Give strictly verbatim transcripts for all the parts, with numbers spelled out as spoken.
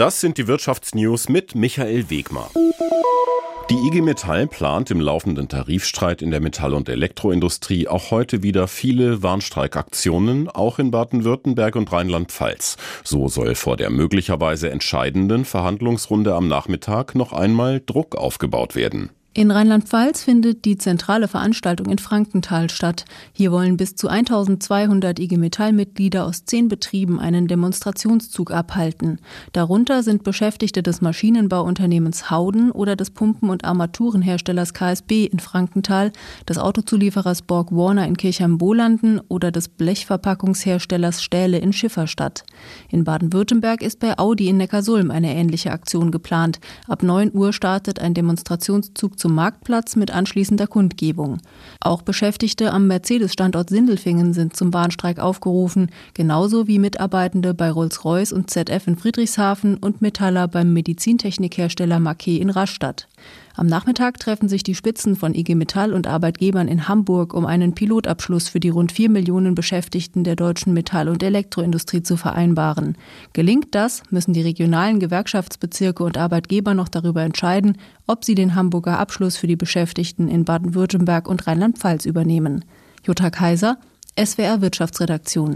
Das sind die Wirtschaftsnews mit Michael Wegmar. Die I G Metall plant im laufenden Tarifstreit in der Metall- und Elektroindustrie auch heute wieder viele Warnstreikaktionen, auch in Baden-Württemberg und Rheinland-Pfalz. So soll vor der möglicherweise entscheidenden Verhandlungsrunde am Nachmittag noch einmal Druck aufgebaut werden. In Rheinland-Pfalz findet die zentrale Veranstaltung in Frankenthal statt. Hier wollen bis zu eintausendzweihundert I G Metall-Mitglieder aus zehn Betrieben einen Demonstrationszug abhalten. Darunter sind Beschäftigte des Maschinenbauunternehmens Howden oder des Pumpen- und Armaturenherstellers K S B in Frankenthal, des Autozulieferers Borg-Warner in Kirchheim-Bolanden oder des Blechverpackungsherstellers Stähle in Schifferstadt. In Baden-Württemberg ist bei Audi in Neckarsulm eine ähnliche Aktion geplant. Ab neun Uhr startet ein Demonstrationszug zum Marktplatz mit anschließender Kundgebung. Auch Beschäftigte am Mercedes-Standort Sindelfingen sind zum Warnstreik aufgerufen, genauso wie Mitarbeitende bei Rolls-Royce und Z F in Friedrichshafen und Metaller beim Medizintechnikhersteller Maquet in Rastatt. Am Nachmittag treffen sich die Spitzen von I G Metall und Arbeitgebern in Hamburg, um einen Pilotabschluss für die rund vier Millionen Beschäftigten der deutschen Metall- und Elektroindustrie zu vereinbaren. Gelingt das, müssen die regionalen Gewerkschaftsbezirke und Arbeitgeber noch darüber entscheiden, ob sie den Hamburger Abschluss für die Beschäftigten in Baden-Württemberg und Rheinland-Pfalz übernehmen. Jutta Kaiser, S W R Wirtschaftsredaktion.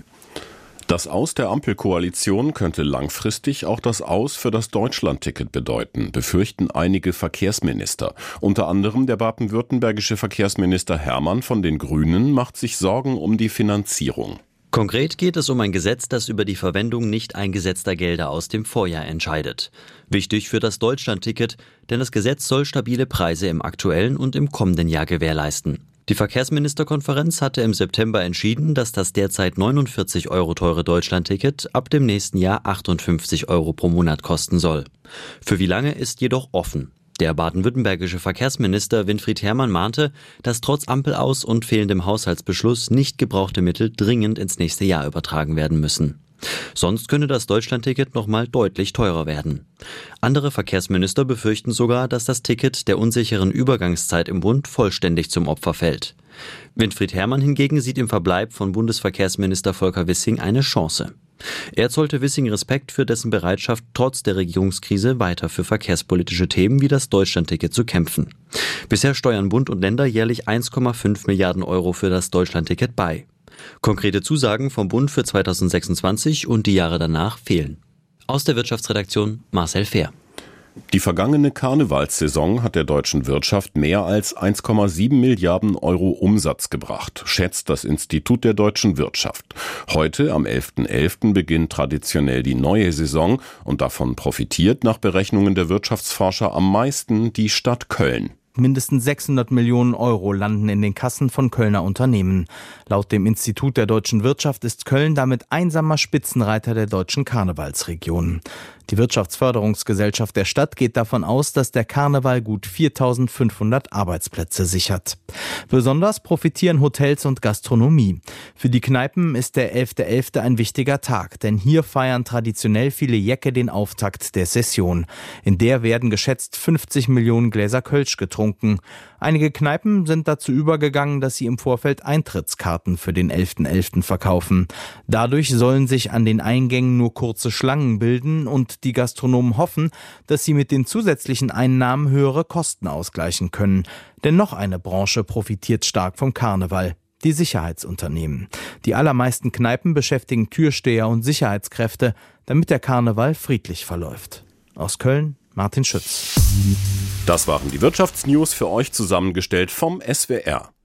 Das Aus der Ampelkoalition könnte langfristig auch das Aus für das Deutschlandticket bedeuten, befürchten einige Verkehrsminister. Unter anderem der baden-württembergische Verkehrsminister Hermann von den Grünen macht sich Sorgen um die Finanzierung. Konkret geht es um ein Gesetz, das über die Verwendung nicht eingesetzter Gelder aus dem Vorjahr entscheidet. Wichtig für das Deutschlandticket, denn das Gesetz soll stabile Preise im aktuellen und im kommenden Jahr gewährleisten. Die Verkehrsministerkonferenz hatte im September entschieden, dass das derzeit neunundvierzig Euro teure Deutschlandticket ab dem nächsten Jahr achtundfünfzig Euro pro Monat kosten soll. Für wie lange ist jedoch offen. Der baden-württembergische Verkehrsminister Winfried Herrmann mahnte, dass trotz Ampelaus und fehlendem Haushaltsbeschluss nicht gebrauchte Mittel dringend ins nächste Jahr übertragen werden müssen. Sonst könne das Deutschlandticket noch mal deutlich teurer werden. Andere Verkehrsminister befürchten sogar, dass das Ticket der unsicheren Übergangszeit im Bund vollständig zum Opfer fällt. Winfried Herrmann hingegen sieht im Verbleib von Bundesverkehrsminister Volker Wissing eine Chance. Er zollte Wissing Respekt für dessen Bereitschaft, trotz der Regierungskrise weiter für verkehrspolitische Themen wie das Deutschlandticket zu kämpfen. Bisher steuern Bund und Länder jährlich eins Komma fünf Milliarden Euro für das Deutschlandticket bei. Konkrete Zusagen vom Bund für zweitausendsechsundzwanzig und die Jahre danach fehlen. Aus der Wirtschaftsredaktion Marcel Fehr. Die vergangene Karnevalssaison hat der deutschen Wirtschaft mehr als eins Komma sieben Milliarden Euro Umsatz gebracht, schätzt das Institut der deutschen Wirtschaft. Heute, am elften elften, beginnt traditionell die neue Saison und davon profitiert nach Berechnungen der Wirtschaftsforscher am meisten die Stadt Köln. Mindestens sechshundert Millionen Euro landen in den Kassen von Kölner Unternehmen. Laut dem Institut der deutschen Wirtschaft ist Köln damit einsamer Spitzenreiter der deutschen Karnevalsregion. Die Wirtschaftsförderungsgesellschaft der Stadt geht davon aus, dass der Karneval gut viertausendfünfhundert Arbeitsplätze sichert. Besonders profitieren Hotels und Gastronomie. Für die Kneipen ist der elfte elfte ein wichtiger Tag, denn hier feiern traditionell viele Jäcke den Auftakt der Session. In der werden geschätzt fünfzig Millionen Gläser Kölsch getrunken. Einige Kneipen sind dazu übergegangen, dass sie im Vorfeld Eintrittskarten für den elften elften verkaufen. Dadurch sollen sich an den Eingängen nur kurze Schlangen bilden und die Gastronomen hoffen, dass sie mit den zusätzlichen Einnahmen höhere Kosten ausgleichen können. Denn noch eine Branche profitiert stark vom Karneval: die Sicherheitsunternehmen. Die allermeisten Kneipen beschäftigen Türsteher und Sicherheitskräfte, damit der Karneval friedlich verläuft. Aus Köln, Martin Schütz. Das waren die Wirtschaftsnews für euch zusammengestellt vom S W R.